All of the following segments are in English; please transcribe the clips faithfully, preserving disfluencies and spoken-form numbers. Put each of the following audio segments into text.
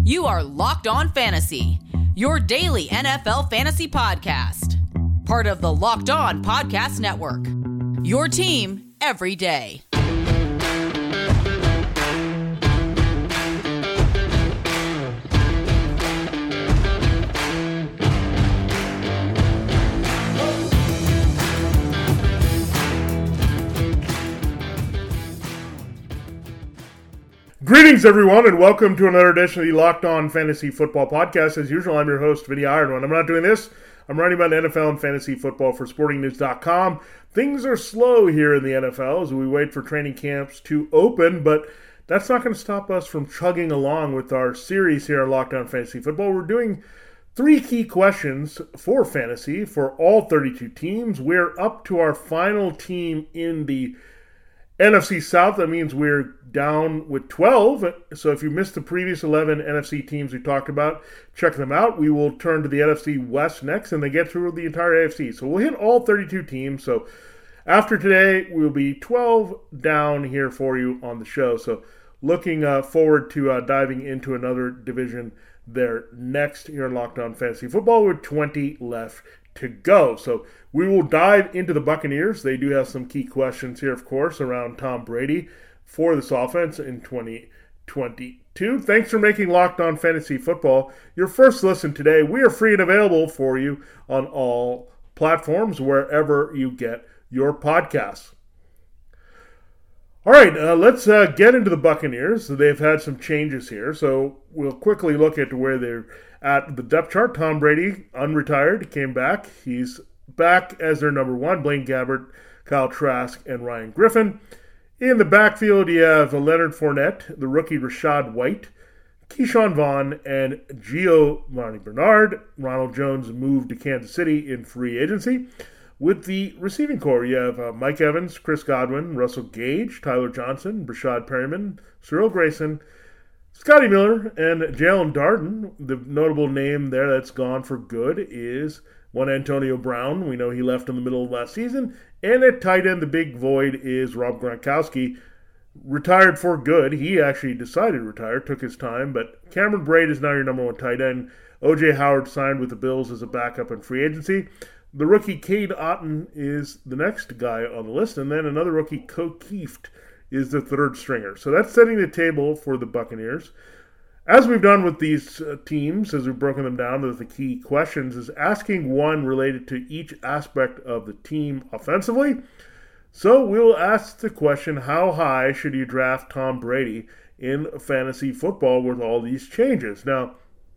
You are Locked On Fantasy, your daily N F L fantasy podcast. Part of the Locked On Podcast Network, your team every day. Greetings, everyone, and welcome to another edition of the Locked On Fantasy Football Podcast. As usual, I'm your host, Vinny Ironman. I'm not doing this. I'm writing about N F L and fantasy football for sporting news dot com. Things are slow here in the N F L as we wait for training camps to open, but that's not going to stop us from chugging along with our series here on Locked On Fantasy Football. We're doing three key questions for fantasy for all thirty-two teams. We're up to our final team in the N F C South. That means we're down with twelve. So if you missed the previous eleven N F C teams we talked about, check them out. We will turn to the N F C West next, and they get through the entire A F C. So we'll hit all thirty-two teams. So after today, we'll be twelve down here for you on the show. So looking uh, forward to uh, diving into another division there next here in Locked On Fantasy Football with twenty left to go. So we will dive into the Buccaneers. They do have some key questions here, of course, around Tom Brady for this offense in twenty twenty-two. Thanks for making Locked On Fantasy Football your first listen today. We are free and available for you on all platforms, wherever you get your podcasts. All right, uh, let's uh, get into the Buccaneers. They've had some changes here, so we'll quickly look at where they're at the depth chart. Tom Brady, unretired, came back. He's back as their number one. Blaine Gabbert, Kyle Trask, and Ryan Griffin. In the backfield, you have Leonard Fournette, the rookie Rachaad White, Keyshawn Vaughn, and Giovanni Bernard. Ronald Jones moved to Kansas City in free agency. With the receiving core, you have uh, Mike Evans, Chris Godwin, Russell Gage, Tyler Johnson, Brashad Perryman, Cyril Grayson, Scotty Miller, and Jalen Darden. The notable name there that's gone for good is one Antonio Brown. We know he left in the middle of last season. And at tight end, the big void is Rob Gronkowski, retired for good. He actually decided to retire, took his time. But Cameron Braid is now your number one tight end. O J Howard signed with the Bills as a backup in free agency. The rookie Cade Otton is the next guy on the list. And then another rookie, Co Kieft, is the third stringer. So that's setting the table for the Buccaneers. As we've done with these uh, teams, as we've broken them down with the key questions, is asking one related to each aspect of the team offensively. So we'll ask the question, how high should you draft Tom Brady in fantasy football with all these changes? Now,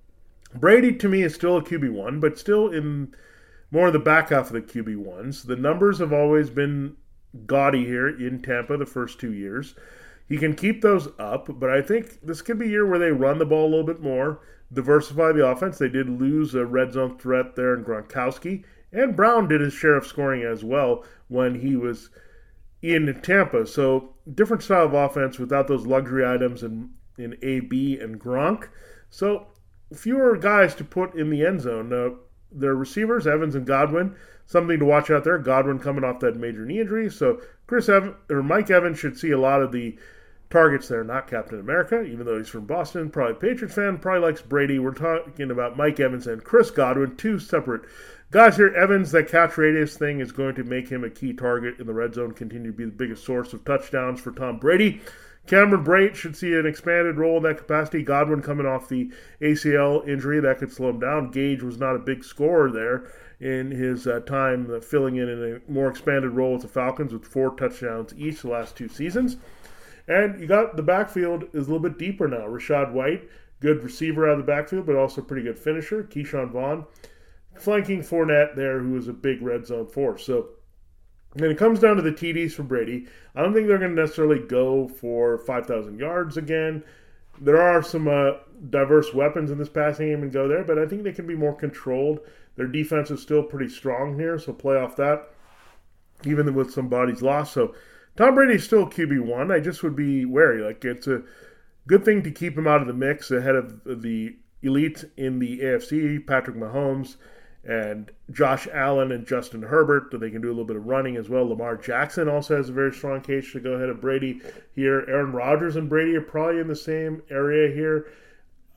Brady to me is still a Q B one, but still in more of the back half of the Q B ones. The numbers have always been gaudy here in Tampa the first two years. He can keep those up, but I think this could be a year where they run the ball a little bit more, diversify the offense. They did lose a red zone threat there in Gronkowski, and Brown did his share of scoring as well when he was in Tampa. So different style of offense without those luxury items in, in A B and Gronk. So fewer guys to put in the end zone. Now, their receivers, Evans and Godwin, something to watch out there. Godwin coming off that major knee injury. So Chris Evans, or Mike Evans should see a lot of the targets there. Not Captain America, even though he's from Boston. Probably a Patriots fan. Probably likes Brady. We're talking about Mike Evans and Chris Godwin, two separate guys here. Evans, that catch radius thing is going to make him a key target in the red zone, continue to be the biggest source of touchdowns for Tom Brady. Cameron Brate should see an expanded role in that capacity. Godwin coming off the A C L injury, that could slow him down. Gage was not a big scorer there in his uh, time uh, filling in in a more expanded role with the Falcons with four touchdowns each the last two seasons. And you got the backfield is a little bit deeper now. Rachaad White, good receiver out of the backfield, but also pretty good finisher. Keyshawn Vaughn, flanking Fournette there, who is a big red zone force. So when it comes down to the T Ds for Brady, I don't think they're going to necessarily go for five thousand yards again. There are some uh, diverse weapons in this passing game and go there, but I think they can be more controlled. Their defense is still pretty strong here, so play off that, even with some bodies lost. So Tom Brady is still Q B one. I just would be wary. Like, it's a good thing to keep him out of the mix ahead of the elite in the A F C, Patrick Mahomes and Josh Allen and Justin Herbert. They can do a little bit of running as well. Lamar Jackson also has a very strong case to go ahead of Brady here. Aaron Rodgers and Brady are probably in the same area here.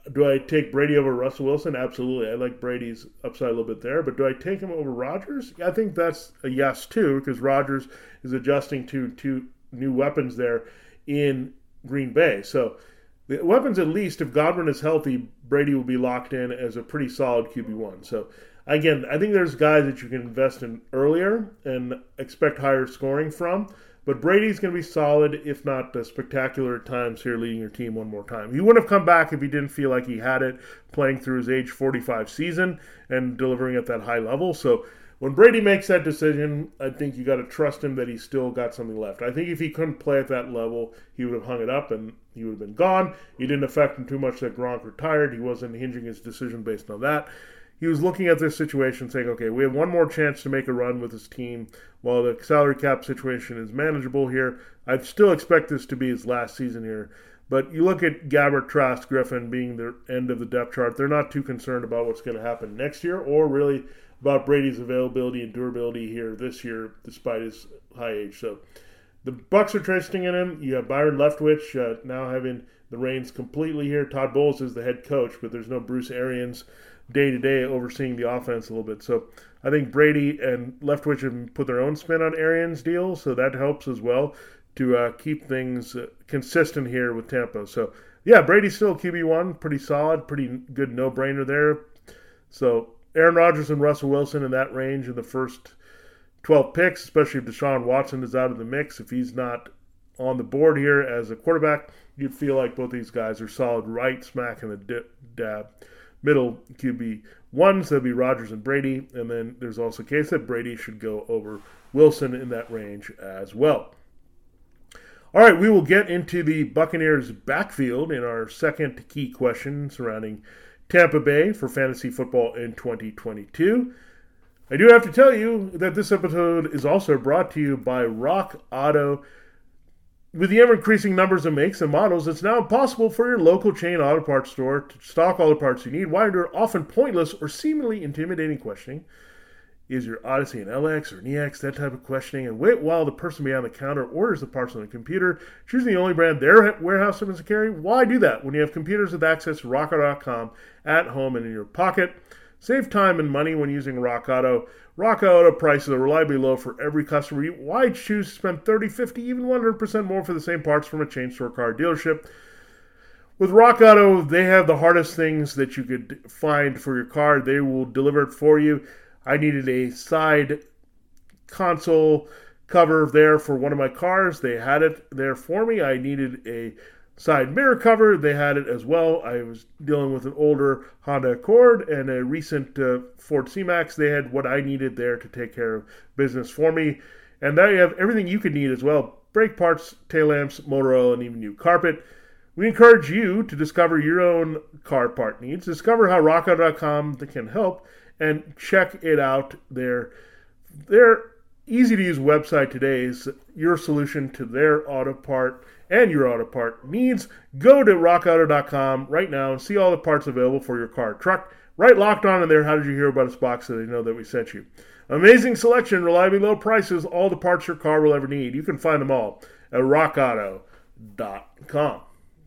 do I take Brady over Russell Wilson? Absolutely. I like Brady's upside a little bit there. But do I take him over Rodgers? I think that's a yes, too, because Rodgers is adjusting to two new weapons there in Green Bay. So the weapons, at least, if Godwin is healthy, Brady will be locked in as a pretty solid Q B one. So, again, I think there's guys that you can invest in earlier and expect higher scoring from. But Brady's going to be solid, if not uh, spectacular at times here, leading your team one more time. He wouldn't have come back if he didn't feel like he had it playing through his age forty-five season and delivering at that high level. So when Brady makes that decision, I think you got to trust him that he's still got something left. I think if he couldn't play at that level, he would have hung it up and he would have been gone. It didn't affect him too much that Gronk retired. He wasn't hinging his decision based on that. He was looking at this situation saying, okay, we have one more chance to make a run with this team while the salary cap situation is manageable here. I still expect this to be his last season here. But you look at Gabbert, Trask, Griffin being the end of the depth chart. They're not too concerned about what's going to happen next year or really about Brady's availability and durability here this year despite his high age. So the Bucs are trusting in him. You have Byron Leftwich uh, now having the reins completely here. Todd Bowles is the head coach, but there's no Bruce Arians day-to-day overseeing the offense a little bit. So I think Brady and Leftwich have put their own spin on Arians' deal, so that helps as well to uh, keep things uh, consistent here with Tampa. So, yeah, Brady's still Q B one, pretty solid, pretty good no-brainer there. So Aaron Rodgers and Russell Wilson in that range in the first twelve picks, especially if Deshaun Watson is out of the mix. If he's not on the board here as a quarterback, you'd feel like both these guys are solid right smack in the dip, dab. Middle Q B ones, that'd be Rodgers and Brady. And then there's also a case that Brady should go over Wilson in that range as well. All right, we will get into the Buccaneers backfield in our second key question surrounding Tampa Bay for fantasy football in twenty twenty-two. I do have to tell you that this episode is also brought to you by Rock Auto. With the ever-increasing numbers of makes and models, it's now impossible for your local chain auto parts store to stock all the parts you need. Why endure often pointless or seemingly intimidating questioning? Is your Odyssey an L X or an E X? That type of questioning. And wait while the person behind the counter orders the parts on the computer, choosing the only brand their warehouse happens to carry? Why do that when you have computers with access to rock auto dot com at home and in your pocket? Save time and money when using Rock Auto. Rock Auto prices are reliably low for every customer. Why choose to spend thirty, fifty, even one hundred percent more for the same parts from a chain store car dealership? With Rock Auto, they have the hardest things that you could find for your car. They will deliver it for you. I needed a side console cover there for one of my cars. They had it there for me. I needed a side mirror cover. They had it as well. I was dealing with an older Honda Accord and a recent uh, Ford C-Max. They had what I needed there to take care of business for me. And now you have everything you could need as well. Brake parts, tail lamps, motor oil, and even new carpet. We encourage you to discover your own car part needs. Discover how rock auto dot com can help and check it out there. Their easy-to-use website today is your solution to their auto part and your auto part needs. Go to rock auto dot com right now and see all the parts available for your car or truck. Right locked on in there, how did you hear about us box so they know that we sent you. Amazing selection, reliably low prices, all the parts your car will ever need. You can find them all at rock auto dot com.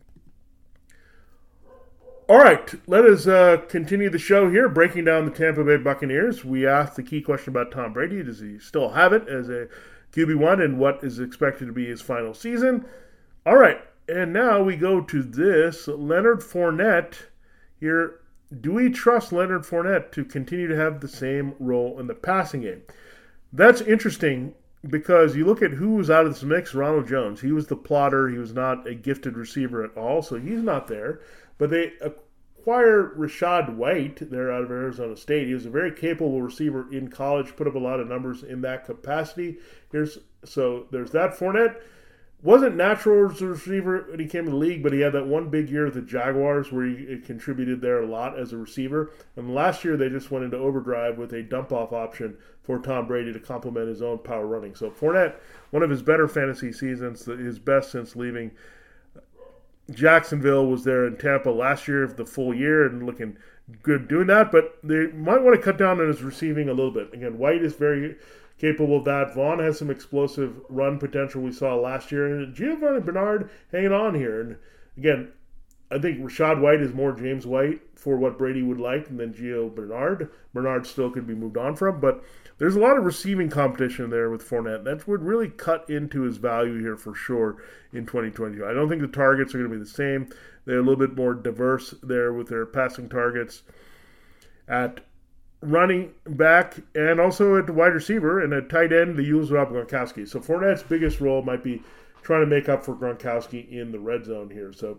All right, let us uh, continue the show here, breaking down the Tampa Bay Buccaneers. We asked the key question about Tom Brady. Does he still have it as a Q B one, and what is expected to be his final season? All right, and now we go to this. Leonard Fournette here. Do we trust Leonard Fournette to continue to have the same role in the passing game? That's interesting because you look at who was out of this mix. Ronald Jones. He was the plotter. He was not a gifted receiver at all, so he's not there. But they acquire Rachaad White there out of Arizona State. He was a very capable receiver in college, put up a lot of numbers in that capacity. Here's So there's that. Fournette wasn't natural as a receiver when he came to the league, but he had that one big year with the Jaguars where he contributed there a lot as a receiver. And last year they just went into overdrive with a dump-off option for Tom Brady to complement his own power running. So Fournette, one of his better fantasy seasons, his best since leaving Jacksonville, was there in Tampa last year for the full year and looking good doing that, but they might want to cut down on his receiving a little bit. Again, White is very capable of that. Vaughn has some explosive run potential we saw last year, and Giovanni Bernard hanging on here. And again, I think Rachaad White is more James White for what Brady would like than Gio Bernard. Bernard still could be moved on from, but there's a lot of receiving competition there with Fournette. That would really cut into his value here for sure in twenty twenty-two. I don't think the targets are going to be the same. They're a little bit more diverse there with their passing targets at running back and also at wide receiver, and at tight end they use Rob Gronkowski. So Fournette's biggest role might be trying to make up for Gronkowski in the red zone here. So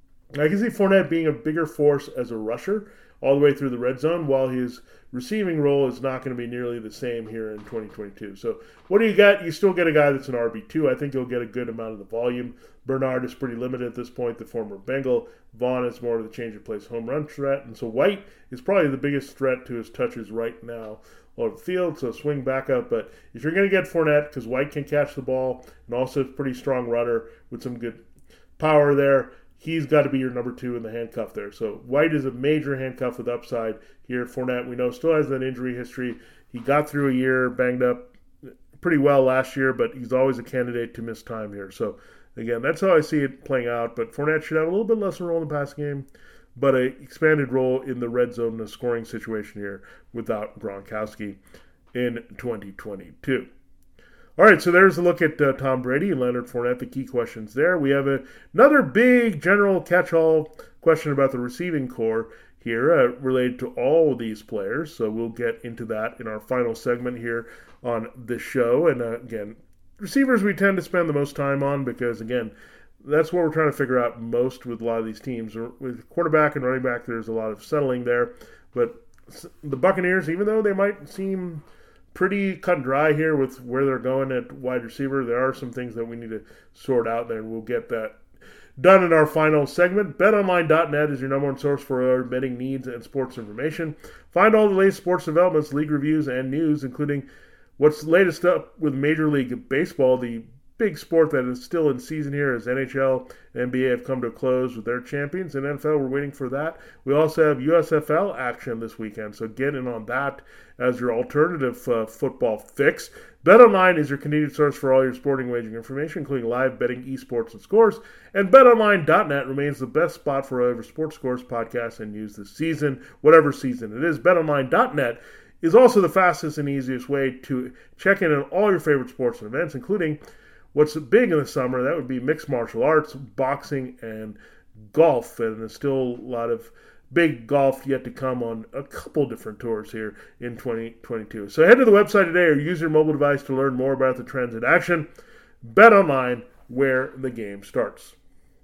I can see Fournette being a bigger force as a rusher all the way through the red zone, while his receiving role is not going to be nearly the same here in twenty twenty-two. So what do you get? You still get a guy that's an R B two. I think he'll get a good amount of the volume. Bernard is pretty limited at this point, the former Bengal. Vaughn is more of the change of place home run threat. And so White is probably the biggest threat to his touches right now over the field, so swing back up. But if you're going to get Fournette, because White can catch the ball and also is a pretty strong runner with some good power there, he's got to be your number two in the handcuff there. So White is a major handcuff with upside here. Fournette, we know, still has that injury history. He got through a year banged up pretty well last year, but he's always a candidate to miss time here. So, again, that's how I see it playing out. But Fournette should have a little bit less of a role in the passing game, but an expanded role in the red zone, the scoring situation here without Gronkowski in twenty twenty-two. All right, so there's a look at uh, Tom Brady and Leonard Fournette, the key questions there. We have a, another big general catch-all question about the receiving core here uh, related to all of these players. So we'll get into that in our final segment here on the show. And uh, again, receivers we tend to spend the most time on because, again, that's what we're trying to figure out most with a lot of these teams. With quarterback and running back, there's a lot of settling there. But the Buccaneers, even though they might seem pretty cut and dry here with where they're going at wide receiver, there are some things that we need to sort out there, and we'll get that done in our final segment. bet online dot net is your number one source for our betting needs and sports information. Find all the latest sports developments, league reviews, and news, including what's latest up with Major League Baseball, the big sport that is still in season here as N H L and N B A have come to a close with their champions. In N F L, we're waiting for that. We also have U S F L action this weekend, so get in on that as your alternative uh, football fix. BetOnline is your continued source for all your sporting wagering information, including live betting, esports, and scores. And bet online dot net remains the best spot for whatever sports scores, podcasts, and news this season, whatever season it is. bet online dot net is also the fastest and easiest way to check in on all your favorite sports and events, including what's big in the summer. That would be mixed martial arts, boxing, and golf. And there's still a lot of big golf yet to come on a couple different tours here in twenty twenty-two. So head to the website today or use your mobile device to learn more about the trends in action. BetOnline, where the game starts.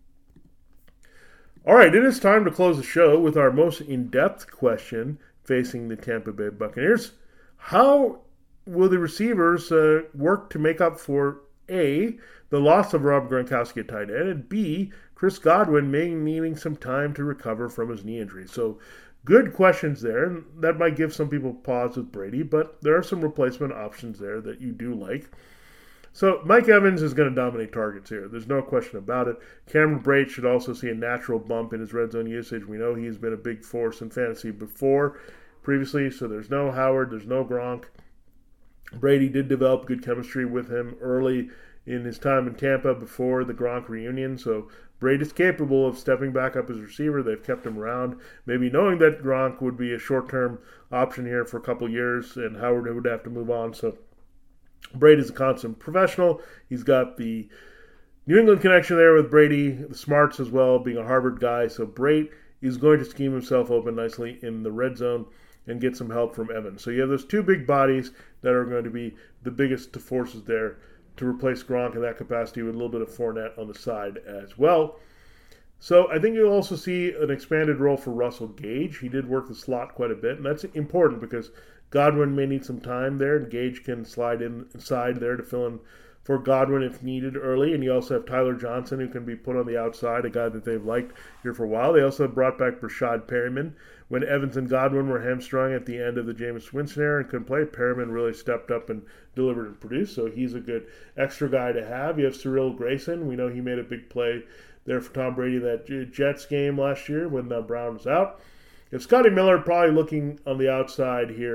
All right, it is time to close the show with our most in-depth question facing the Tampa Bay Buccaneers. How will the receivers uh, work to make up for A, the loss of Rob Gronkowski at tight end, and B, Chris Godwin may needing some time to recover from his knee injury? So good questions there, and that might give some people pause with Brady, but there are some replacement options there that you do like. So Mike Evans is going to dominate targets here. There's no question about it. Cameron Brate should also see a natural bump in his red zone usage. We know he's been a big force in fantasy before, previously, so there's no Howard, there's no Gronk. Brady did develop good chemistry with him early in his time in Tampa before the Gronk reunion, so Brady is capable of stepping back up as a receiver. They've kept him around, maybe knowing that Gronk would be a short-term option here for a couple years, and Howard would have to move on. So Brady's a constant professional. He's got the New England connection there with Brady, the smarts as well, being a Harvard guy. So Brady is going to scheme himself open nicely in the red zone and get some help from Evans. So you have those two big bodies that are going to be the biggest forces there to replace Gronk in that capacity, with a little bit of Fournette on the side as well. So I think you'll also see an expanded role for Russell Gage. He did work the slot quite a bit, and that's important because Godwin may need some time there, and Gage can slide in inside there to fill in for Godwin if needed early. And you also have Tyler Johnson, who can be put on the outside, a guy that they've liked here for a while. They also brought back Brashad Perriman. When Evans and Godwin were hamstrung at the end of the Jameis Winston era and couldn't play, Perriman really stepped up and delivered and produced, so he's a good extra guy to have. You have Cyril Grayson. We know he made a big play there for Tom Brady that Jets game last year when uh, Brown was out. If Scotty Miller probably looking on the outside here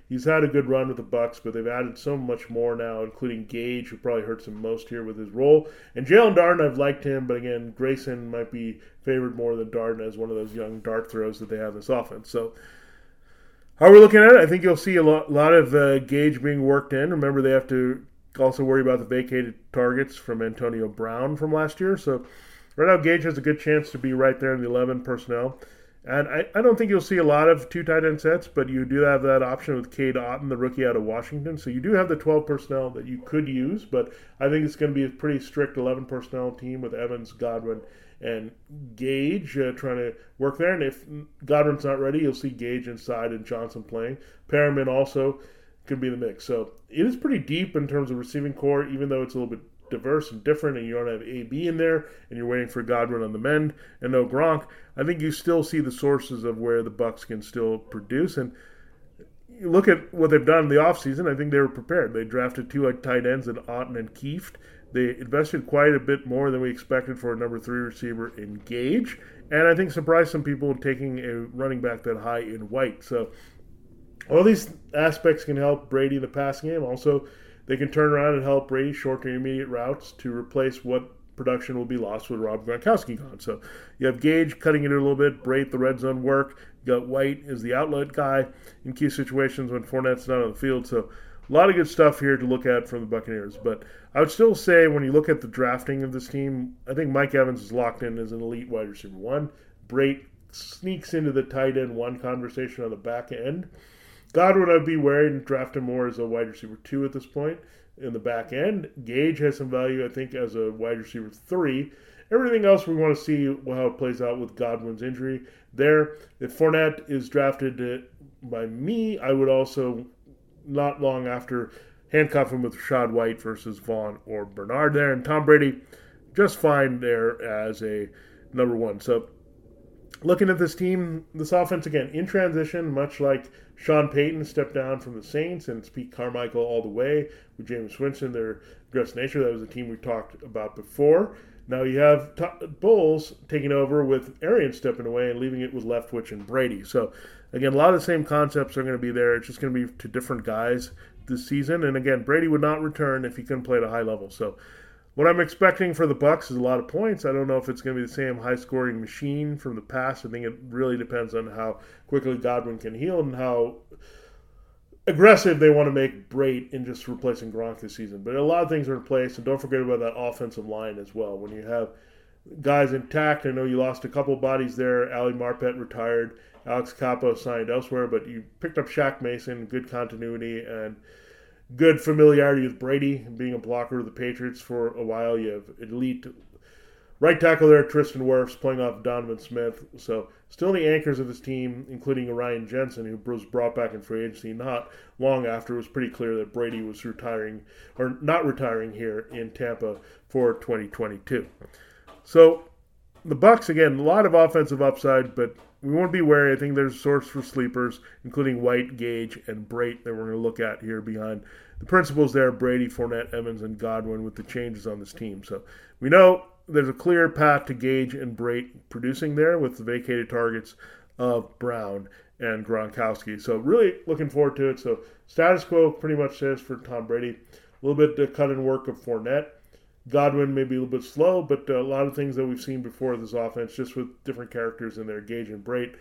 he's had a good run with the Bucs, but they've added so much more now, including Gage, who probably hurts him most here with his role. And Jalen Darden, I've liked him, but again, Grayson might be favored more than Darden as one of those young dart throws that they have in this offense. So how are we looking at it? I think you'll see a lot, lot of uh, Gage being worked in. Remember, they have to also worry about the vacated targets from Antonio Brown from last year. So right now, Gage has a good chance to be right there in the eleven personnel. And I, I don't think you'll see a lot of two tight end sets, but you do have that option with Cade Otton, the rookie out of Washington. So you do have the twelve personnel that you could use, but I think it's going to be a pretty strict eleven personnel team with Evans, Godwin, and Gage uh, trying to work there. And if Godwin's not ready, you'll see Gage inside and Johnson playing. Perriman also could be in the mix. So it is pretty deep in terms of receiving core, even though it's a little bit diverse and different, and you don't have A B in there, and you're waiting for Godwin on the mend and no Gronk. I think you still see the sources of where the Bucs can still produce. And you look at what they've done in the offseason, I think they were prepared. They drafted two tight ends in Otton and Kieft. They invested quite a bit more than we expected for a number three receiver in Gage, and I think surprised some people taking a running back that high in White. So all these aspects can help Brady in the passing game. Also, they can turn around and help Brady short to intermediate routes to replace what production will be lost with Rob Gronkowski gone. So you have Gage cutting it a little bit, Brady the red zone work. You got White as the outlet guy in key situations when Fournette's not on the field. So a lot of good stuff here to look at from the Buccaneers. But I would still say when you look at the drafting of this team, I think Mike Evans is locked in as an elite wide receiver one. Brady sneaks into the tight end one conversation on the back end. Godwin, I'd be wary and draft him more as a wide receiver two at this point in the back end. Gage has some value, I think, as a wide receiver three. Everything else we want to see how it plays out with Godwin's injury there. If Fournette is drafted by me, I would also, not long after, handcuff him with Rachaad White versus Vaughn or Bernard there. And Tom Brady, just fine there as a number one. So looking at this team, this offense, again, in transition, much like Sean Payton stepped down from the Saints, and it's Pete Carmichael all the way with Jameis Winston, their aggressive nature. That was a team we talked about before. Now you have t- Bulls taking over with Arians stepping away and leaving it with Leftwich and Brady. So, again, a lot of the same concepts are going to be there. It's just going to be to different guys this season. And, again, Brady would not return if he couldn't play at a high level. So, what I'm expecting for the Bucs is a lot of points. I don't know if it's going to be the same high-scoring machine from the past. I think it really depends on how quickly Godwin can heal and how aggressive they want to make Brate in just replacing Gronk this season. But a lot of things are in place, and don't forget about that offensive line as well. When you have guys intact, I know you lost a couple bodies there. Ali Marpet retired. Alex Capo signed elsewhere, but you picked up Shaq Mason, good continuity, and good familiarity with Brady, being a blocker of the Patriots for a while. You have elite right tackle there, Tristan Wirfs, playing off Donovan Smith. So still the anchors of this team, including Ryan Jensen, who was brought back in free agency not long after. It was pretty clear that Brady was retiring, or not retiring here in Tampa for twenty twenty-two. So the Bucs, again, a lot of offensive upside, but we want to be wary. I think there's a source for sleepers, including White, Gage, and Brate that we're going to look at here behind the principals there, Brady, Fournette, Evans, and Godwin with the changes on this team. So we know there's a clear path to Gage and Brate producing there with the vacated targets of Brown and Gronkowski. So really looking forward to it. So status quo pretty much says for Tom Brady. A little bit to cut in work of Fournette. Godwin may be a little bit slow, but a lot of things that we've seen before this offense, just with different characters in there, Gage and Brate,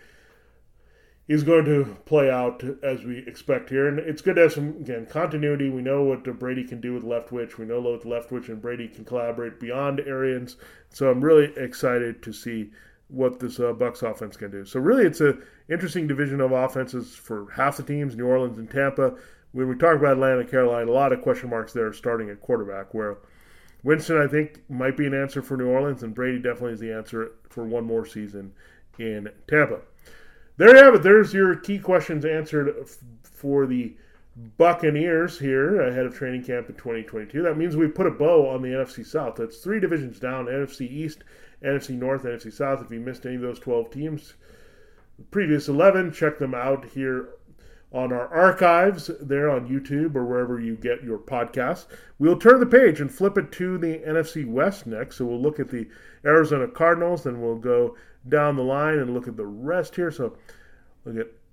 is going to play out as we expect here. And it's good to have some, again, continuity. We know what Brady can do with Leftwich. We know what Leftwich and Brady can collaborate beyond Arians. So I'm really excited to see what this uh, Bucs offense can do. So really it's an interesting division of offenses for half the teams, New Orleans and Tampa. When we talk about Atlanta and Carolina, a lot of question marks there starting at quarterback, where Winston, I think, might be an answer for New Orleans, and Brady definitely is the answer for one more season in Tampa. There you have it. There's your key questions answered f- for the Buccaneers here ahead of training camp in twenty twenty-two. That means we put a bow on the N F C South. That's three divisions down, N F C East, N F C North, N F C South. If you missed any of those twelve teams, the previous eleven, check them out here on our archives there on YouTube or wherever you get your podcasts. We'll turn the page and flip it to the N F C West next. So we'll look at the Arizona Cardinals, then we'll go down the line and look at the rest here. So look at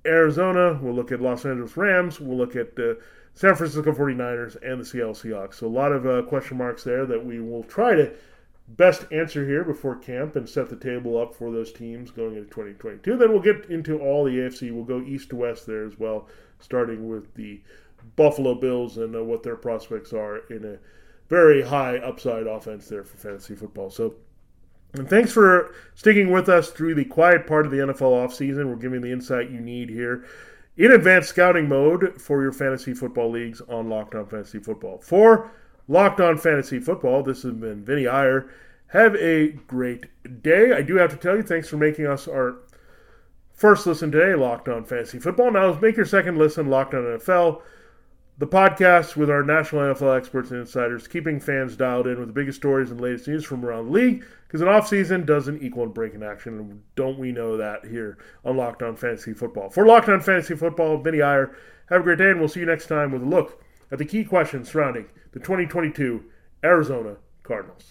Arizona. We'll look at Los Angeles Rams. We'll look at the uh, San Francisco forty-niners and the Seattle Seahawks. So a lot of uh, question marks there that we will try to best answer here before camp and set the table up for those teams going into twenty twenty-two. Then we'll get into all the A F C. We'll go east to west there as well, starting with the Buffalo Bills and uh, what their prospects are in a very high upside offense there for fantasy football. So, and thanks for sticking with us through the quiet part of the N F L offseason. We're giving the insight you need here in advanced scouting mode for your fantasy football leagues on Locked On Fantasy Football. For Locked On Fantasy Football, this has been Vinny Iyer. Have a great day. I do have to tell you, thanks for making us our first listen today, Locked On Fantasy Football. Now, make your second listen, Locked On N F L, the podcast with our national N F L experts and insiders, keeping fans dialed in with the biggest stories and latest news from around the league, because an offseason doesn't equal a break in action, and don't we know that here on Locked On Fantasy Football. For Locked On Fantasy Football, Vinny Iyer, have a great day, and we'll see you next time with a look at the key questions surrounding the twenty twenty-two Arizona Cardinals.